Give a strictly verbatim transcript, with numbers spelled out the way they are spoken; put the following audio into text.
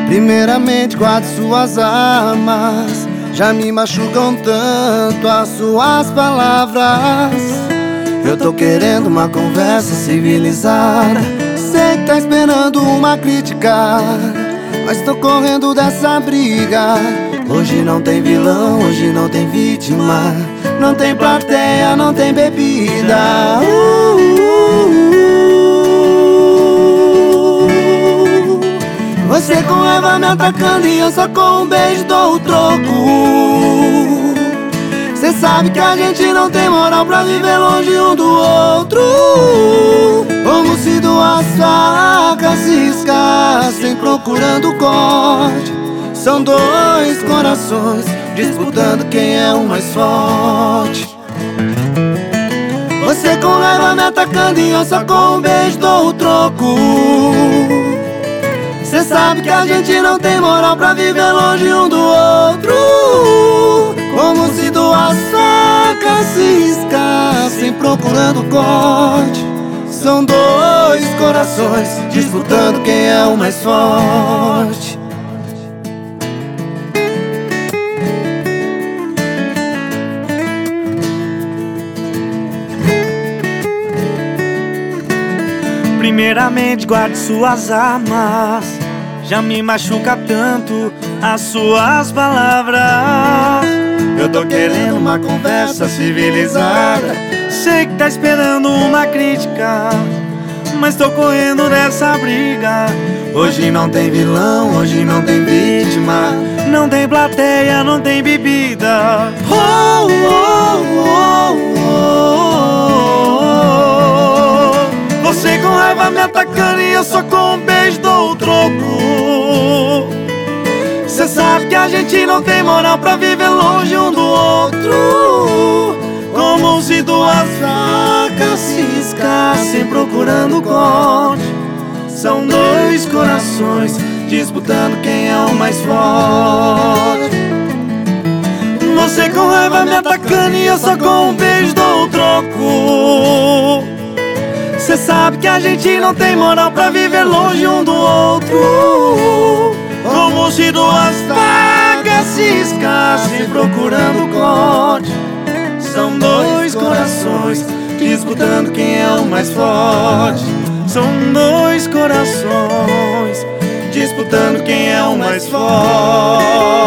Primeiramente guarde suas armas, já me machucam tanto as suas palavras. Eu tô querendo uma conversa civilizada, sei que tá esperando uma crítica, mas tô correndo dessa briga. Hoje não tem vilão, hoje não tem vítima, não tem plateia, não tem bebida. uh, uh, uh. Você com raiva me atacando e eu só com um beijo dou o troco. Cê sabe que a gente não tem moral pra viver longe um do outro. Como se duas facas se escassem procurando corte. São dois corações disputando quem é o mais forte. Você com raiva me atacando e eu só com um beijo dou o troco. Cê sabe que a gente não tem moral pra viver longe um do outro. Como se duas facas se escassem procurando corte. São dois corações disputando quem é o mais forte. Primeiramente guarde suas armas, já me machuca tanto as suas palavras. Eu tô querendo uma conversa civilizada, sei que tá esperando uma crítica, mas tô correndo dessa briga. Hoje não tem vilão, hoje não tem vítima, não tem plateia, não tem bebida. oh, oh, oh, oh. Você com raiva me atacando e eu só com um beijo dou o troco. Cê sabe que a gente não tem moral pra viver longe um do outro. Como se duas facas se escassem procurando corte. São dois corações disputando quem é o mais forte. Você com raiva me atacando e eu só com um beijo dou o troco. Cê sabe que a gente não tem moral pra viver longe um do outro. Como se duas facas se escassem procurando corte. São dois corações disputando quem é o mais forte. São dois corações disputando quem é o mais forte.